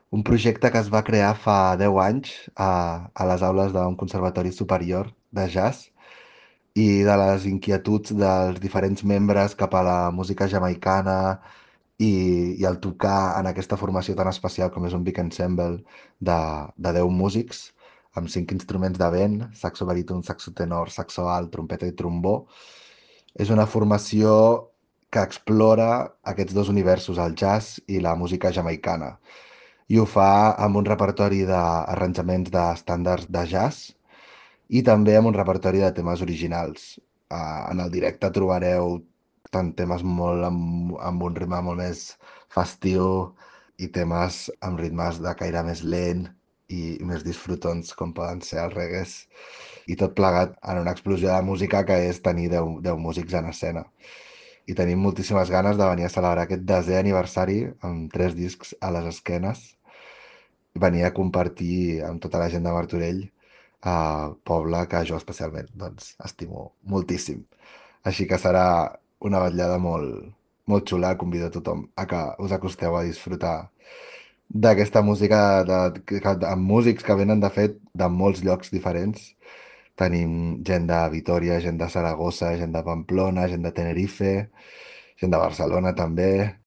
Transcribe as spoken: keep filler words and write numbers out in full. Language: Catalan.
Un projecte que es va crear fa deu anys a, a les aules d'un conservatori superior de jazz i de les inquietuds dels diferents membres cap a la música jamaicana i, i el tocar en aquesta formació tan especial com és un big ensemble de, de deu músics amb cinc instruments de vent, saxo baríton, saxo tenor, saxo alt, trompeta i trombó. És una formació que explora aquests dos universos, el jazz i la música jamaicana. I ho fa amb un repertori d'arranjaments d'estàndards de jazz i també amb un repertori de temes originals. Uh, en el directe trobareu tant temes molt amb, amb un ritme molt més festiu i temes amb ritmes de caire més lent i més disfrutons com poden ser els regues i tot plegat en una explosió de música que és tenir deu, deu músics en escena. I tenim moltíssimes ganes de venir a celebrar aquest desè aniversari amb tres discs a les esquenes, venir a compartir amb tota la gent de Martorell, a poble que jo especialment doncs, estimo moltíssim. Així que serà una vetllada molt, molt xula. Convido a tothom a que us acosteu a disfrutar d'aquesta música de, que, que, amb músics que venen de fet de molts llocs diferents. Tenim gent de Vitoria, gent de Saragossa, gent de Pamplona, gent de Tenerife, gent de Barcelona també.